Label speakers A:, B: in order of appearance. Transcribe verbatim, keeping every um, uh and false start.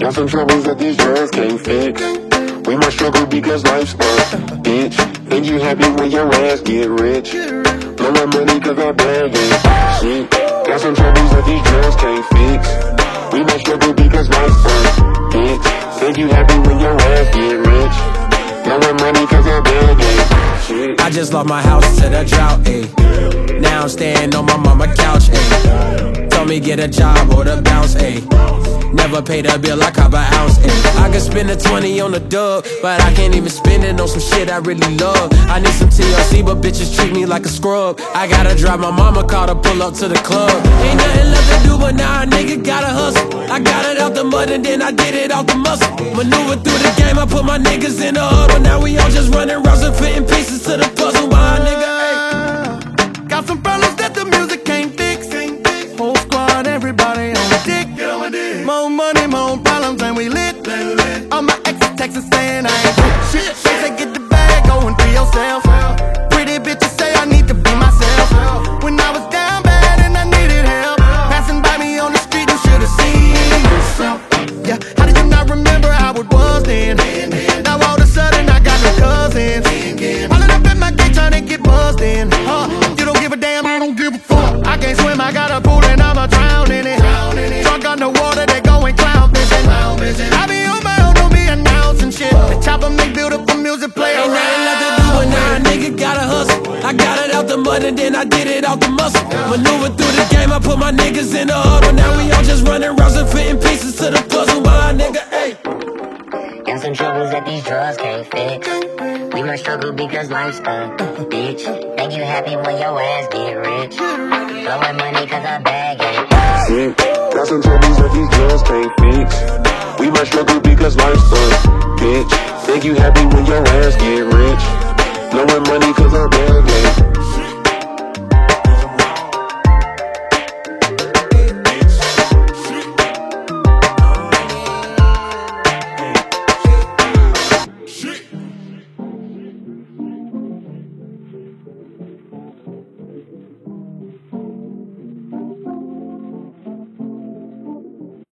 A: Got some troubles that these drugs can't fix. We must struggle because life's a bitch. Think you happy when your ass get rich. Blow my money cause I bag it. Shit. Got some troubles that these drugs can't fix. We must struggle because life's a bitch. Think you happy when your ass get rich. Blow my money cause I bag it. Shit.
B: I just lost my house to the drought, ayy. Now I'm staying on my mama couch, ayy. Told me get a job or the bounce, ayy. Never paid a bill, I cop an ounce, ayy. I could spend a twenty on a dub, but I can't even spend it on some shit I really love. I need some T L C, but bitches treat me like a scrub. I gotta drive my mama car to pull up to the club. Ain't nothing left to do, but now a nigga gotta hustle. I got it out the mud and then I did it out the muscle. Maneuver through the game, I put my niggas in the huddle. Now we all just running rounds and fitting pieces to the puzzle. Why, nigga, ayy.
C: Got some problems that the music can't fix. Whole squad, everybody on the dick. More money, more problems, and we lit. All my exes texting saying I ain't shit. They say get the bag, go and be yourself. Pretty bitches say I need to be myself. When I was down bad and I needed help, passing by me on the street, you should've seen yourself. Yeah, how did you not remember how it was then? Now all of a sudden I got no cousins. Rolling up at my gate trying to get buzzed in. Huh, you don't give a damn, I don't give a fuck. I can't swim, I got a pool and I'ma drown in it. Drunk on the water, they going clown fishing. I be on my own, don't be announcing shit. The chopper make beautiful music play around.
B: Ain't nothing left to do, but now a nigga gotta hustle. I got it out the mud and then I did it out the muscle. Maneuver through the game, I put my niggas in the huddle. Now we all just running rounds and fitting pieces to the puzzle. My nigga, ayy.
D: Got some troubles that these drugs can't fix. We must struggle because life's a bitch. Think you happy when your ass get rich. Blowing money cause I bag it.
A: Shit. Got some troubles that these drugs can't fix. We must struggle because life's a bitch. Think you happy when your ass get rich. Blowing money cause I bag it.